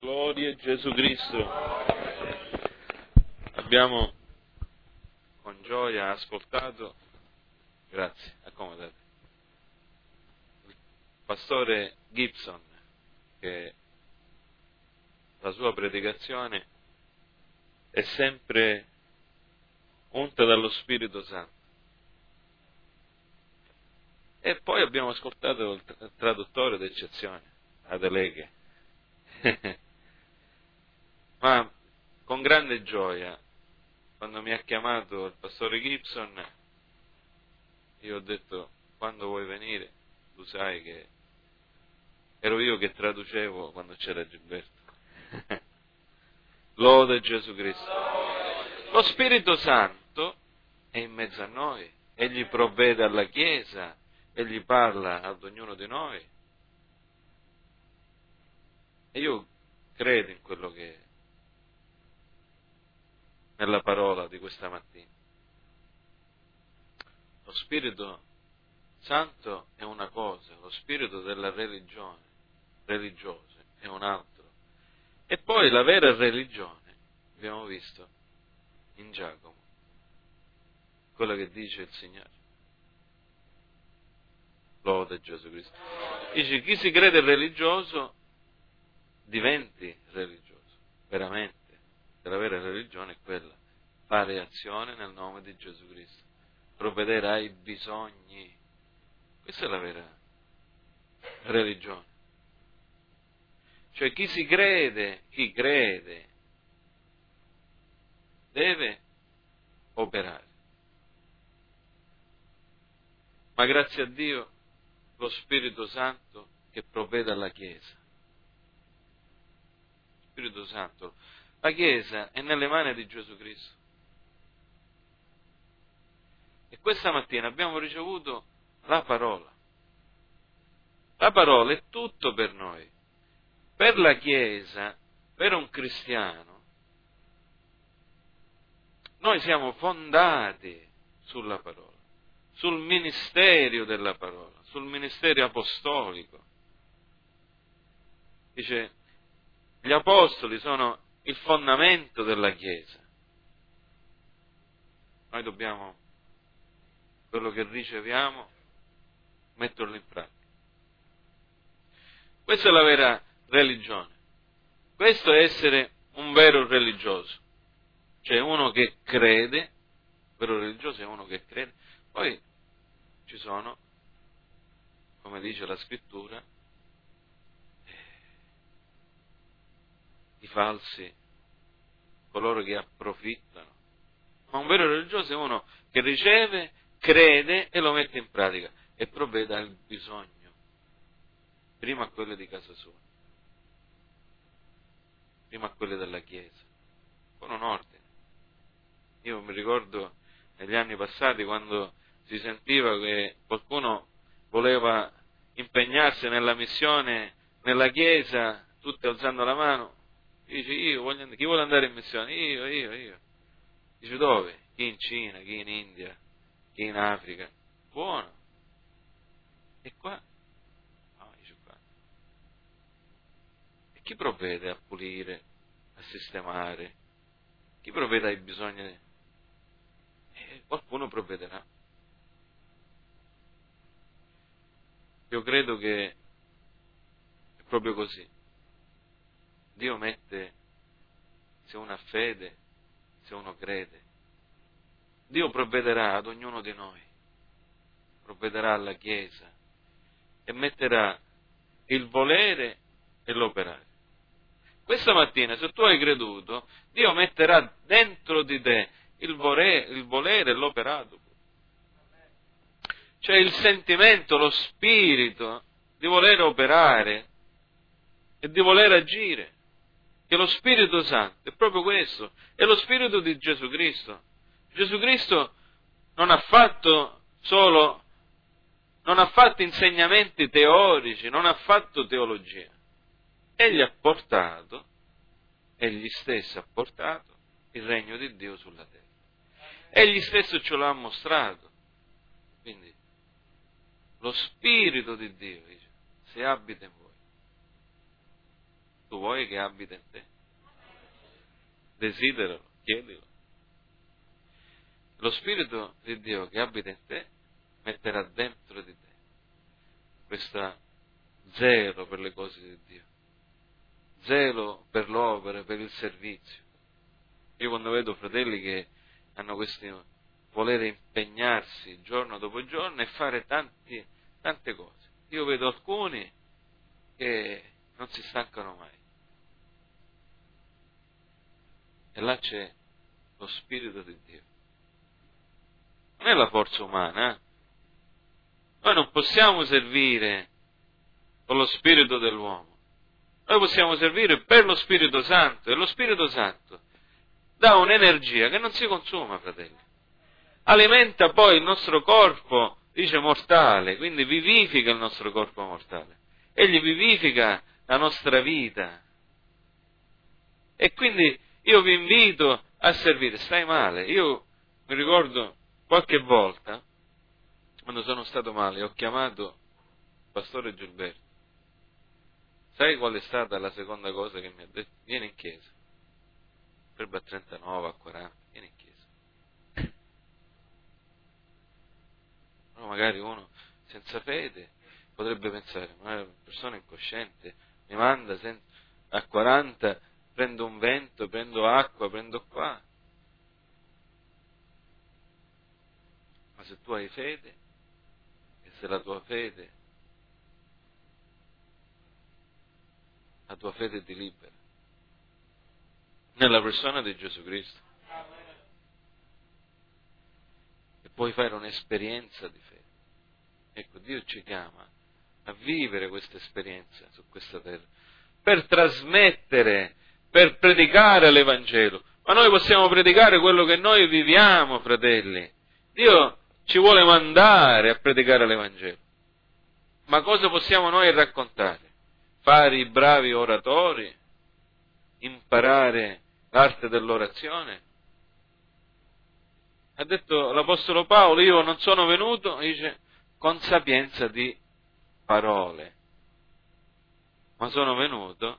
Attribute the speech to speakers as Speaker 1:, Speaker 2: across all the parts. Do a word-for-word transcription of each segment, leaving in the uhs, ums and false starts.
Speaker 1: Gloria a Gesù Cristo. Abbiamo con gioia ascoltato, grazie, accomodate, il pastore Gibson, che la sua predicazione è sempre unta dallo Spirito Santo. E poi abbiamo ascoltato il traduttore d'eccezione, Adeleghe. Ma con grande gioia, quando mi ha chiamato il pastore Gibson, io ho detto: quando vuoi venire, tu sai che ero io che traducevo quando c'era Gilberto. Lode Gesù Cristo. Lo Spirito Santo è in mezzo a noi, egli provvede alla Chiesa, egli parla ad ognuno di noi. E io credo in quello che nella parola di questa mattina. Lo Spirito Santo è una cosa, lo spirito della religione, religiosa, è un altro. E poi la vera religione, abbiamo visto in Giacomo, quello che dice il Signore. Lode Gesù Cristo. Dice: chi si crede religioso diventi religioso, veramente. La vera religione è quella, fare azione nel nome di Gesù Cristo, provvedere ai bisogni. Questa è la vera religione. Cioè chi si crede, chi crede, deve operare. Ma grazie a Dio, lo Spirito Santo che provvede alla Chiesa. Spirito Santo. La Chiesa è nelle mani di Gesù Cristo. E questa mattina abbiamo ricevuto la parola. La parola è tutto per noi. Per la Chiesa, per un cristiano, noi siamo fondati sulla parola, sul ministero della parola, sul ministero apostolico. Dice, gli apostoli sono il fondamento della Chiesa. Noi dobbiamo, quello che riceviamo, metterlo in pratica. Questa è la vera religione. Questo è essere un vero religioso. Cioè uno che crede, vero religioso è uno che crede. Poi ci sono, come dice la Scrittura, i falsi, coloro che approfittano. Ma un vero religioso è uno che riceve, crede e lo mette in pratica e provvede al bisogno, prima a quelli di casa sua, prima a quelli della Chiesa, con un ordine. Io mi ricordo negli anni passati quando si sentiva che qualcuno voleva impegnarsi nella missione nella Chiesa, tutti alzando la mano, dice: io voglio andare. Chi vuole andare in missione? Io, io, io. Dice: dove? Chi in Cina, chi in India, chi in Africa. Buono. E qua? No, dice qua. E chi provvede a pulire, a sistemare? Chi provvede ai bisogni? E qualcuno provvederà. Io credo che è proprio così. Dio mette, se uno ha fede, se uno crede, Dio provvederà ad ognuno di noi, provvederà alla Chiesa e metterà il volere e l'operare. Questa mattina, se tu hai creduto, Dio metterà dentro di te il volere, il volere e l'operato. Cioè il sentimento, lo spirito di voler operare e di voler agire. Che lo Spirito Santo è proprio questo, è lo Spirito di Gesù Cristo. Gesù Cristo non ha fatto solo, non ha fatto insegnamenti teorici, non ha fatto teologia. Egli ha portato, egli stesso ha portato il regno di Dio sulla terra. Egli stesso ce lo ha mostrato. Quindi lo Spirito di Dio, dice, se abita in voi. tu vuoi che abita in te? Desideralo, chiedilo. Lo Spirito di Dio che abita in te metterà dentro di te questo zelo per le cose di Dio, zelo per l'opera, per il servizio. Io quando vedo fratelli che hanno questo volere impegnarsi giorno dopo giorno e fare tanti, tante cose, io vedo alcuni che non si stancano mai. E là c'è lo Spirito di Dio. Non è la forza umana, eh? Noi non possiamo servire con lo spirito dell'uomo. Noi possiamo servire per lo Spirito Santo, e lo Spirito Santo dà un'energia che non si consuma, fratelli. Alimenta poi il nostro corpo, dice, mortale, quindi vivifica il nostro corpo mortale. Egli vivifica la nostra vita. E quindi io vi invito a servire. Stai male. Io mi ricordo qualche volta, quando sono stato male, ho chiamato il pastore Gilberto. Sai qual è stata la seconda cosa che mi ha detto? Vieni in chiesa. Potrebbe a trentanove, a quaranta, vieni in chiesa. Però magari uno senza fede potrebbe pensare, ma è una persona incosciente, mi manda sen- a quaranta, prendo un vento, prendo acqua, prendo qua. Ma se tu hai fede, e se la tua fede, la tua fede ti libera, nella persona di Gesù Cristo, e puoi fare un'esperienza di fede. Ecco, Dio ci chiama a vivere questa esperienza su questa terra, per trasmettere, per predicare l'Evangelo. Ma noi possiamo predicare quello che noi viviamo, fratelli. Dio ci vuole mandare a predicare l'Evangelo. Ma cosa possiamo noi raccontare? Fare i bravi oratori? Imparare l'arte dell'orazione? Ha detto l'Apostolo Paolo, io non sono venuto, dice, con sapienza di parole, ma sono venuto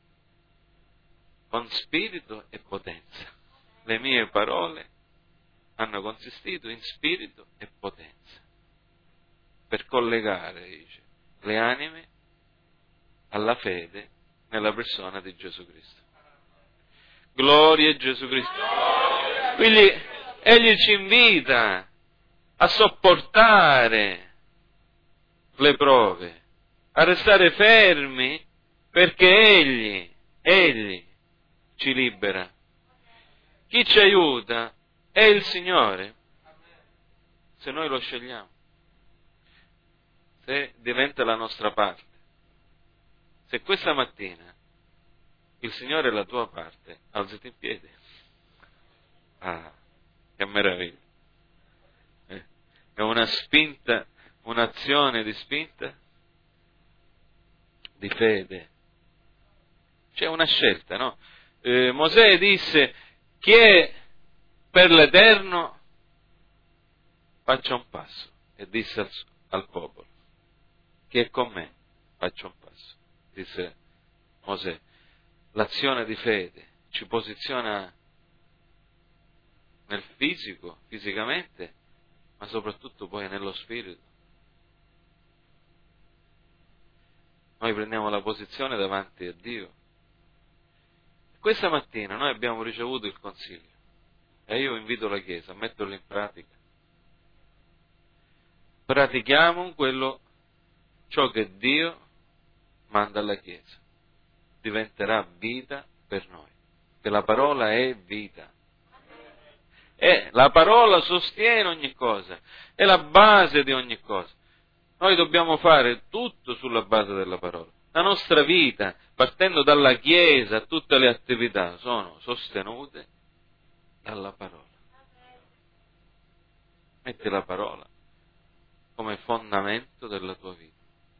Speaker 1: con spirito e potenza. Le mie parole hanno consistito in spirito e potenza, per collegare, dice, le anime alla fede nella persona di Gesù Cristo. Gloria a Gesù Cristo. Quindi Egli ci invita a sopportare le prove, a restare fermi, perché Egli, Egli ci libera. Chi ci aiuta è il Signore, se noi lo scegliamo, se diventa la nostra parte. Se questa mattina il Signore è la tua parte, alzati in piedi. Ah, che meraviglia! Eh? È una spinta, un'azione di spinta, di fede. C'è una scelta, no? Eh, Mosè disse, chi è per l'Eterno faccia un passo, e disse al, al popolo, chi è con me faccia un passo, disse Mosè. L'azione di fede ci posiziona nel fisico, fisicamente, ma soprattutto poi nello spirito. Noi prendiamo la posizione davanti a Dio. Questa mattina noi abbiamo ricevuto il consiglio, e io invito la Chiesa a metterlo in pratica. Pratichiamo quello, ciò che Dio manda alla Chiesa. Diventerà vita per noi, che la parola è vita. E la parola sostiene ogni cosa, è la base di ogni cosa. Noi dobbiamo fare tutto sulla base della parola. La nostra vita, partendo dalla Chiesa, tutte le attività sono sostenute dalla parola. Metti la parola come fondamento della tua vita.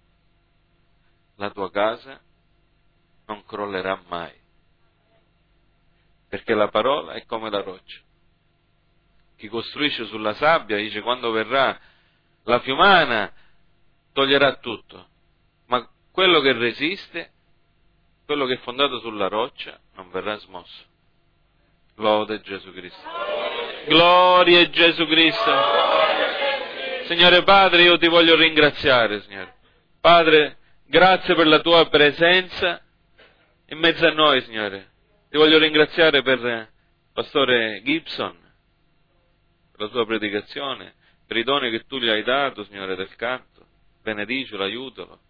Speaker 1: La tua casa non crollerà mai, perché la parola è come la roccia. Chi costruisce sulla sabbia, dice, quando verrà la fiumana toglierà tutto, ma quello che resiste quello che è fondato sulla roccia non verrà smosso. Lode Gesù Cristo. Gloria a Gesù Cristo. Signore Padre, io ti voglio ringraziare, Signore. Padre, grazie per la tua presenza in mezzo a noi, Signore. Ti voglio ringraziare per il pastore Gibson, per la sua predicazione, per i doni che tu gli hai dato, Signore, del canto. Benedicelo, aiutalo.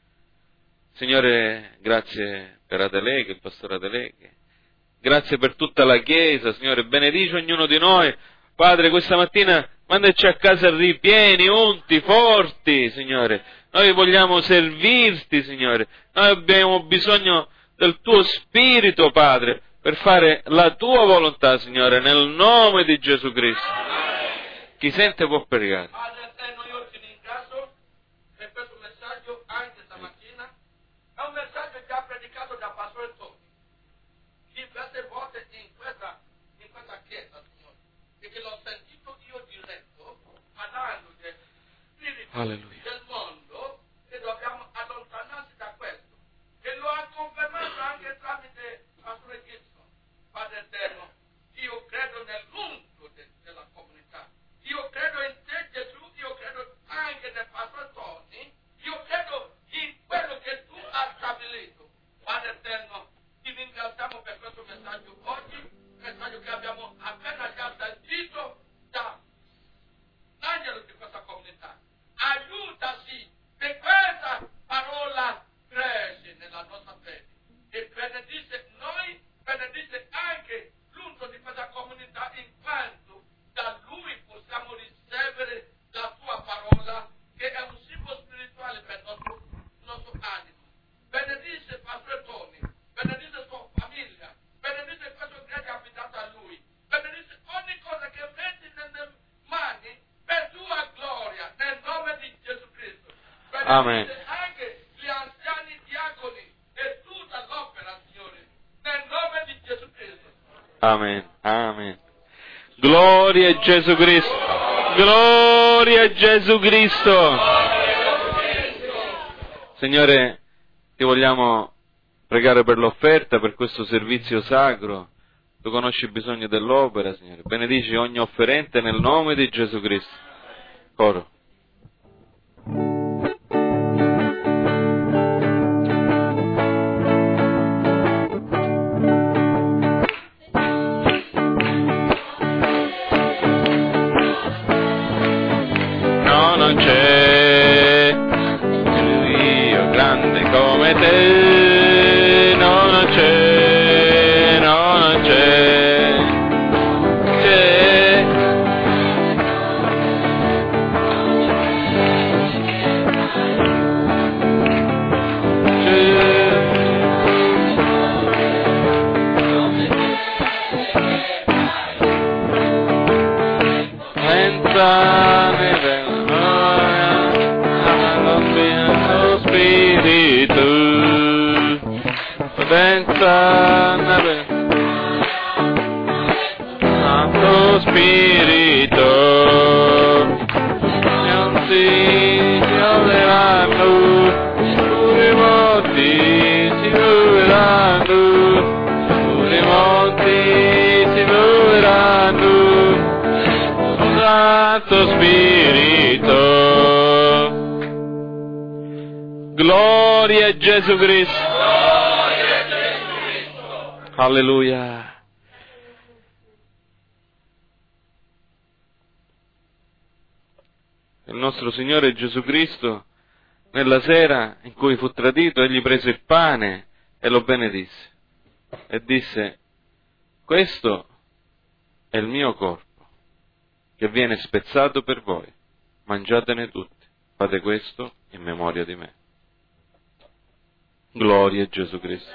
Speaker 1: Signore, grazie per Adeleghe, il pastore Adeleghe. Grazie per tutta la Chiesa, Signore. Benedice ognuno di noi. Padre, questa mattina mandaci a casa ripieni, unti, forti, Signore. Noi vogliamo servirti, Signore. Noi abbiamo bisogno del tuo Spirito, Padre, per fare la tua volontà, Signore, nel nome di Gesù Cristo. Chi sente può pregare.
Speaker 2: Padre eterno, io ti ringrazio per questo messaggio anche stamattina. È un messaggio già predicato da Pastore Tony diverse volte in questa, in questa chiesa, Signore, e che l'ho sentito io diretto parlando del spirito
Speaker 1: Alleluia.
Speaker 2: del mondo, che dobbiamo allontanarsi da questo. E lo ha confermato anche tramite Pastore Gibson. Padre eterno, io credo nell'unto de, della comunità. Io credo in te, Gesù, io credo anche nel Pastore Tony, io credo in quello che tu hai stabilito. Padre eterno, ti ringraziamo per questo messaggio oggi, messaggio che abbiamo appena già sentito da l'angelo di questa comunità. Aiutaci che questa parola cresce nella nostra fede e benedice noi, benedice anche l'unto di questa comunità, in quanto da lui possiamo ricevere la tua parola, che è un cibo spirituale per il nostro, nostro animo. Benedice Pastore Tony, benedice sua famiglia, benedice questo igreja abitato a lui, benedice ogni cosa che metti nelle mani per tua gloria, nel nome di Gesù Cristo. Benedice
Speaker 1: Amen.
Speaker 2: anche gli anziani diaconi e tutta l'opera, Signore, nel nome di Gesù Cristo.
Speaker 1: Amen. Amen. Gloria a Gesù Cristo. Gloria a Gesù Cristo. Signore, ti vogliamo pregare per l'offerta, per questo servizio sacro. Tu conosci i bisogni dell'opera, Signore. Benedici ogni offerente nel nome di Gesù Cristo. Coro. No, non c'è Dio grande come te. No, non c'è, no, non c'è. C'è. Senza neve, lo Spirito, senza neve, Santo Spirito, non si violeranno, pure i morti si muoveranno, pure i morti si muoveranno. Santo Spirito. Gloria a Gesù Cristo.
Speaker 2: Gloria a Gesù Cristo.
Speaker 1: Alleluia. Il nostro Signore Gesù Cristo, nella sera in cui fu tradito, egli prese il pane e lo benedisse e disse: questo è il mio corpo, che viene spezzato per voi, mangiatene tutti, fate questo in memoria di me. Gloria a Gesù Cristo.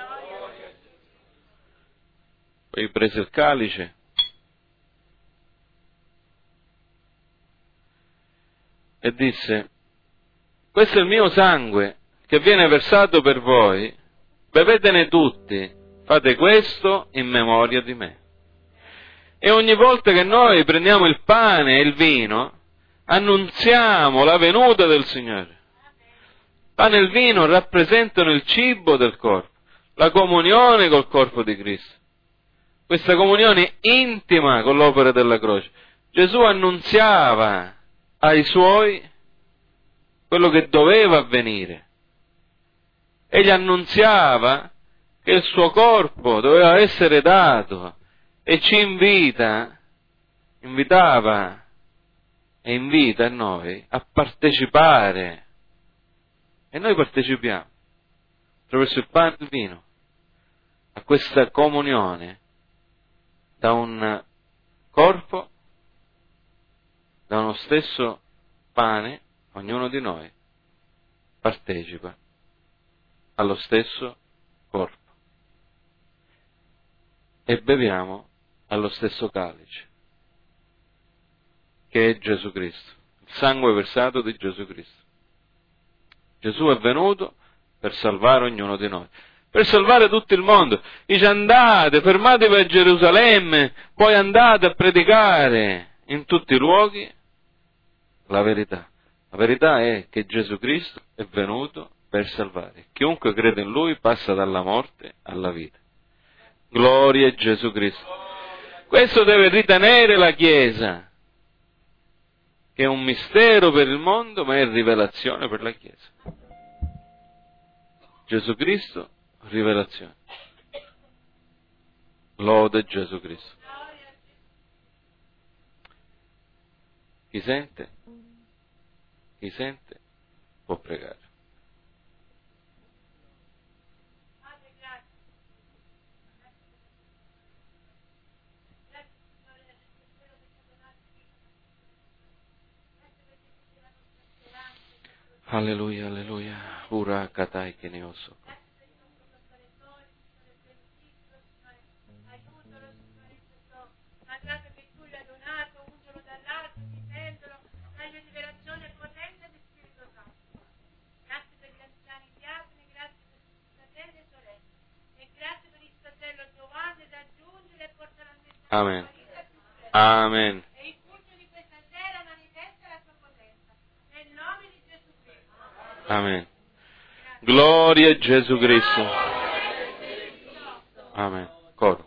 Speaker 1: Poi prese il calice e disse: questo è il mio sangue che viene versato per voi, bevetene tutti, fate questo in memoria di me. E ogni volta che noi prendiamo il pane e il vino, annunziamo la venuta del Signore. Il pane e il vino rappresentano il cibo del corpo. la comunione col corpo di Cristo, questa comunione intima con l'opera della croce. Gesù annunziava ai Suoi quello che doveva avvenire. Egli annunziava che il suo corpo doveva essere dato e ci invita, invitava e invita a noi a partecipare. E noi partecipiamo attraverso il pane e il vino a questa comunione da un corpo, da uno stesso pane. Ognuno di noi partecipa allo stesso corpo e beviamo allo stesso calice, che è Gesù Cristo, il sangue versato di Gesù Cristo. Gesù è venuto per salvare ognuno di noi, per salvare tutto il mondo. Dice: andate, fermatevi a Gerusalemme, poi andate a predicare in tutti i luoghi la verità. La verità è che Gesù Cristo è venuto per salvare. Chiunque crede in Lui passa dalla morte alla vita. Gloria a Gesù Cristo. Questo deve ritenere la Chiesa, che è un mistero per il mondo, ma è rivelazione per la Chiesa. Gesù Cristo, rivelazione. Lode Gesù Cristo. Chi sente? Chi sente può pregare. Alleluia, alleluia. Ura katai che ne oso. Amen. Amen.
Speaker 3: E il culto di questa sera manifesta la sua potenza. Nel nome di Gesù Cristo.
Speaker 1: Amen. Gloria a Gesù Cristo. Amen. Coro.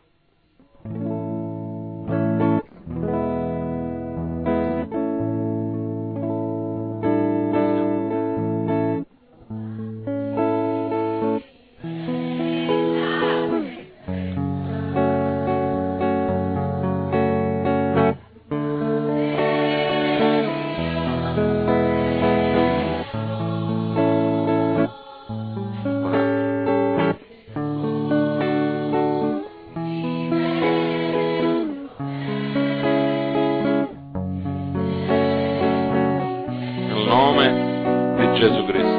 Speaker 1: Gesù Cristo.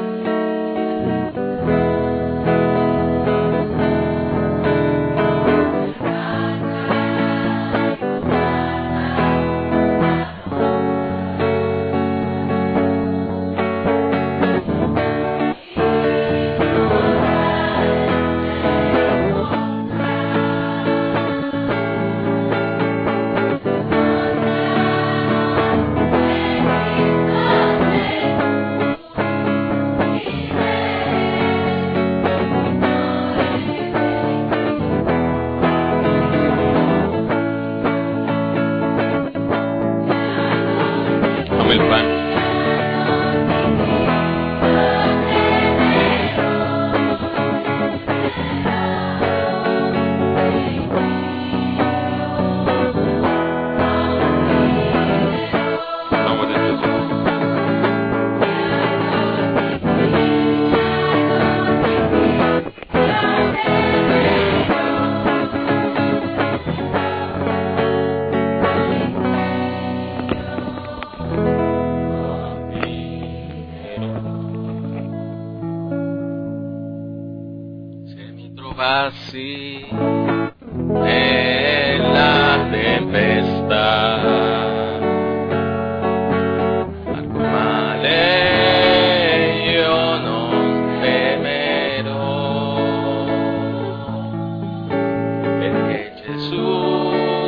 Speaker 4: Passi nella tempesta, al male io non temerò, perché Gesù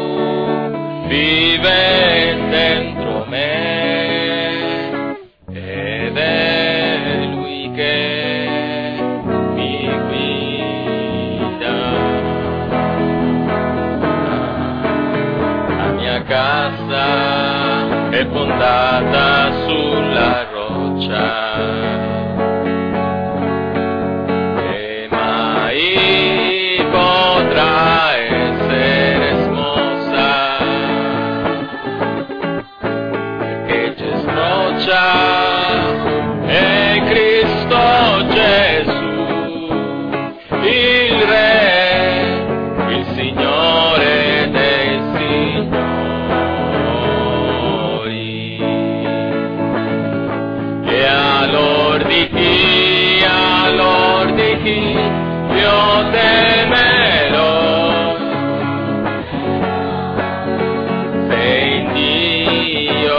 Speaker 4: vive dentro me ed è Lui che mi guida. casa è fondata sulla roccia e mai potrà essere smossa, perché c'è roccia è Cristo Gesù, il Re, il Signore dei Signori. E allor di chi, allor di chi io temerò, se in Dio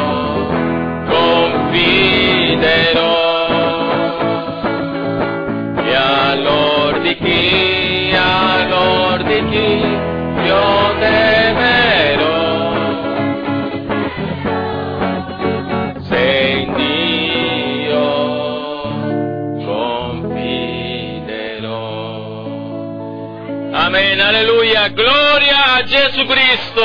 Speaker 4: confiderò. E allor di chi, allor di chi io temerò, se in Dio confiderò. Amen, alleluia, gloria a Gesù Cristo.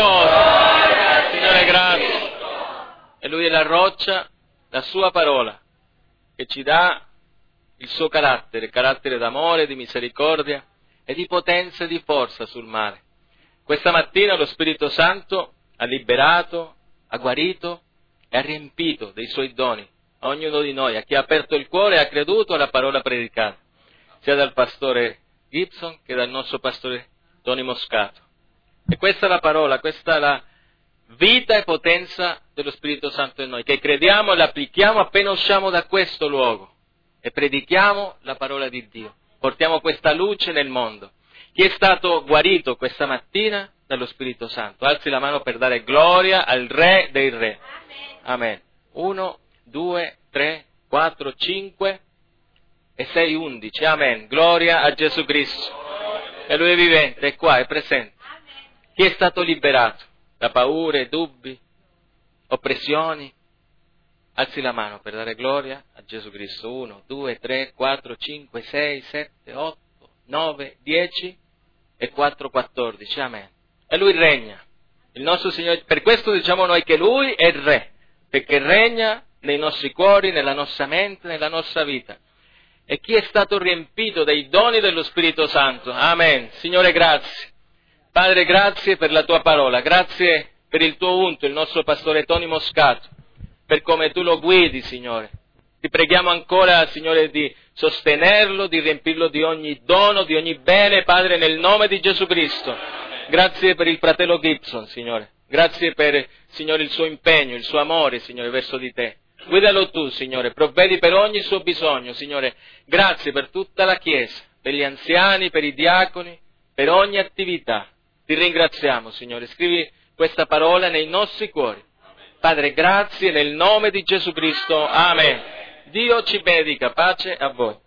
Speaker 4: Signore, grazie. E Lui è la roccia, la sua parola, che ci dà il suo carattere, carattere d'amore, di misericordia e di potenza e di forza sul mare. Questa mattina lo Spirito Santo ha liberato, ha guarito e ha riempito dei suoi doni a ognuno di noi, a chi ha aperto il cuore e ha creduto alla parola predicata, sia dal pastore Gibson che dal nostro pastore Tony Moscato. E questa è la parola, questa è la vita e potenza dello Spirito Santo in noi, che crediamo e l'applichiamo appena usciamo da questo luogo e predichiamo la parola di Dio. Portiamo questa luce nel mondo. Chi è stato guarito questa mattina dallo Spirito Santo? Alzi la mano per dare gloria al Re dei Re. Amen. Uno, due, tre, quattro, cinque e sei, undici. Amen. Gloria a Gesù Cristo. E Lui è vivente, è qua, è presente. Chi è stato liberato da paure, dubbi, oppressioni? Alzi la mano per dare gloria a Gesù Cristo. Uno, due, tre, quattro, cinque, sei, sette, otto, nove, dieci e quattro, quattordici. Amen. E Lui regna. Il nostro Signore, per questo diciamo noi che Lui è il Re, perché regna nei nostri cuori, nella nostra mente, nella nostra vita. E chi è stato riempito dei doni dello Spirito Santo? Amen. Signore, grazie. Padre, grazie per la Tua parola. Grazie per il Tuo unto, il nostro pastore Tony Moscato, per come Tu lo guidi, Signore. Ti preghiamo ancora, Signore, di sostenerlo, di riempirlo di ogni dono, di ogni bene, Padre, nel nome di Gesù Cristo. Grazie per il fratello Gibson, Signore. Grazie per, Signore, il suo impegno, il suo amore, Signore, verso di Te. Guidalo Tu, Signore, provvedi per ogni suo bisogno, Signore. Grazie per tutta la Chiesa, per gli anziani, per i diaconi, per ogni attività. Ti ringraziamo, Signore. Scrivi questa parola nei nostri cuori. Padre, grazie nel nome di Gesù Cristo. Amen. Dio ci benedica. Pace a voi.